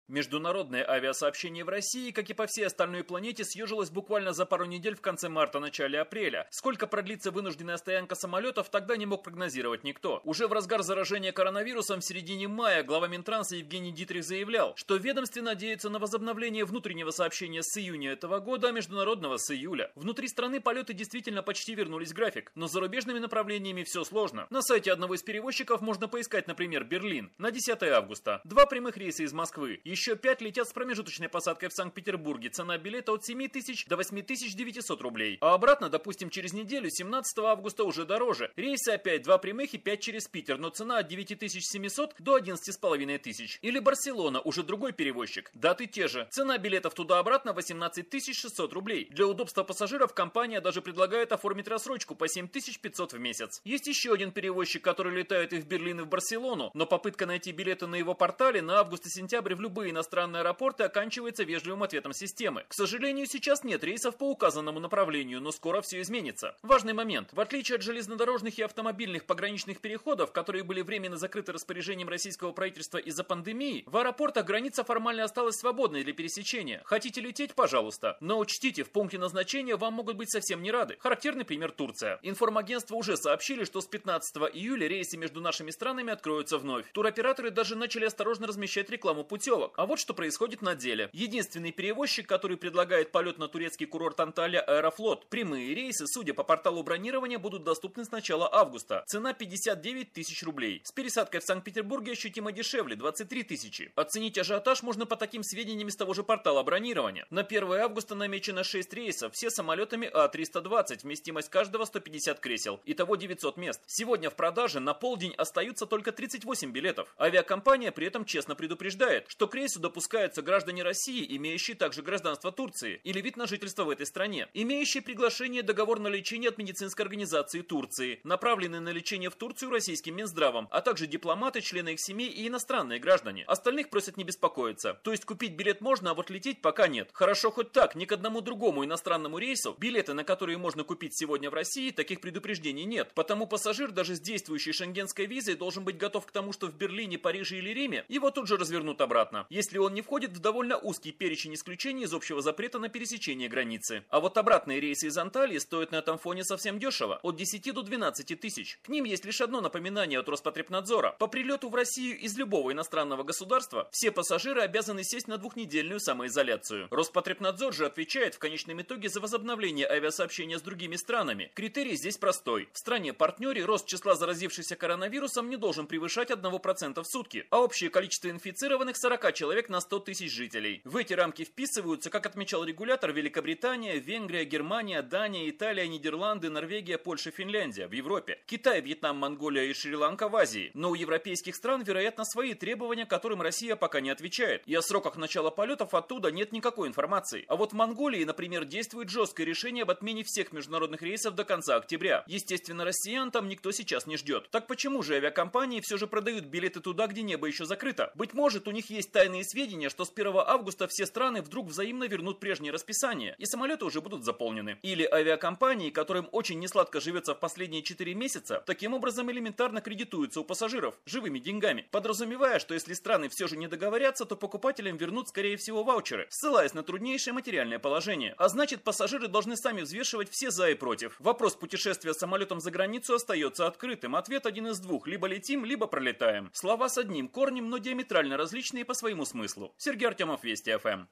Международное авиасообщение в России, как и по всей остальной планете, съежилось буквально за пару недель в конце марта-начале апреля. Сколько продлится вынужденная стоянка самолетов, тогда не мог прогнозировать никто. Уже в разгар заражения коронавирусом в середине мая глава Минтранса Евгений Дитрих заявлял, что ведомство надеется на возобновление внутреннего сообщения с июня этого года, а международного с июля. Внутри страны полеты действительно почти вернулись в график, но с зарубежными направлениями все сложно. На сайте одного из перевозчиков можно поискать, например, Берлин на 10 августа. 2 прямых рейса из Москвы. Еще 5 летят с промежуточной посадкой в Санкт-Петербурге. Цена билета от 7 тысяч до 8900 рублей. А обратно, допустим, через неделю, 17 августа, уже дороже. Рейсы опять 2 прямых и 5 через Питер, но цена от 9700 до 11500. Или Барселона, уже другой перевозчик. Даты те же. Цена билетов туда-обратно 18600 рублей. Для удобства пассажиров компания даже предлагает оформить рассрочку по 7500 в месяц. Есть еще один перевозчик, который летает и в Берлин, и в Барселону, но попытка найти билеты на его портале на август и сентябрь в любые иностранные аэропорты оканчивается вежливым ответом системы. К сожалению, сейчас нет рейсов по указанному направлению, но скоро все изменится. Важный момент. В отличие от железнодорожных и автомобильных пограничных переходов, которые были временно закрыты распоряжением российского правительства из-за пандемии, в аэропортах граница формально осталась свободной для пересечения. Хотите лететь? Пожалуйста. Но учтите, в пункте назначения вам могут быть совсем не рады. Характерный пример Турция. Информагентства уже сообщили, что с 15 июля рейсы между нашими странами откроются вновь. Туроператоры даже начали осторожно размещать рекламу путевок. А вот что происходит на деле. Единственный перевозчик, который предлагает полет на турецкий курорт Анталия, Аэрофлот. Прямые рейсы, судя по порталу бронирования, будут доступны с начала августа. Цена 59 тысяч рублей. С пересадкой в Санкт-Петербурге ощутимо дешевле, 23 тысячи. Оценить ажиотаж можно по таким сведениям из того же портала бронирования. На 1 августа намечено 6 рейсов, все самолетами А320, вместимость каждого 150 кресел. Итого 900 мест. Сегодня в продаже на полдень остаются только 38 билетов. Авиакомпания при этом честно предупреждает, что к рейсу допускаются граждане России, имеющие также гражданство Турции или вид на жительство в этой стране, имеющие приглашение договор на лечение от медицинской организации Турции, направленные на лечение в Турцию российским Минздравом, а также дипломаты, члены их семей и иностранные граждане. Остальных просят не беспокоиться. То есть купить билет можно, а вот лететь пока нет. Хорошо хоть так, ни к одному другому иностранному рейсу, билеты на которые можно купить сегодня в России, таких предупреждений нет. Потому пассажир даже с действующей шенгенской визой должен быть готов к тому, что в Берлине, Париже или Риме его тут же развернут обратно, если он не входит в довольно узкий перечень исключений из общего запрета на пересечение границы. А вот обратные рейсы из Анталии стоят на этом фоне совсем дешево, от 10 до 12 тысяч. К ним есть лишь одно напоминание от Роспотребнадзора. По прилету в Россию из любого иностранного государства все пассажиры обязаны сесть на двухнедельную самоизоляцию. Роспотребнадзор же отвечает в конечном итоге за возобновление авиасообщения с другими странами. Критерий здесь простой. В стране-партнере рост числа заразившихся коронавирусом не должен превышать 1% в сутки, а общее количество инфицированных 40 человек на 100 тысяч жителей. В эти рамки вписываются, как отмечал регулятор, Великобритания, Венгрия, Германия, Дания, Италия, Нидерланды, Норвегия, Польша, Финляндия в Европе, Китай, Вьетнам, Монголия и Шри-Ланка в Азии. Но у европейских стран, вероятно, свои требования, которым Россия пока не отвечает. И о сроках начала полетов оттуда нет никакой информации. А вот в Монголии, например, действует жесткое решение об отмене всех международных рейсов до конца октября. Естественно, россиян там никто сейчас не ждет. Так почему же авиакомпании все же продают билеты туда, где небо еще закрыто? Быть может, у них есть тайные сведения, что с 1 августа все страны вдруг взаимно вернут прежнее расписание, и самолеты уже будут заполнены. Или авиакомпании, которым очень несладко живется в последние 4 месяца, таким образом элементарно кредитуются у пассажиров живыми деньгами, подразумевая, что если страны все же не договорятся, то покупателям вернут, скорее всего, ваучеры, ссылаясь на труднейшее материальное положение. А значит, пассажиры должны сами взвешивать все за и против. Вопрос путешествия самолетом за границу остается открытым. Ответ один из двух: либо летим, либо пролетаем. Слова с одним корнем, но диаметрально различные по своему смыслу. Сергей Артемов, Вести ФМ.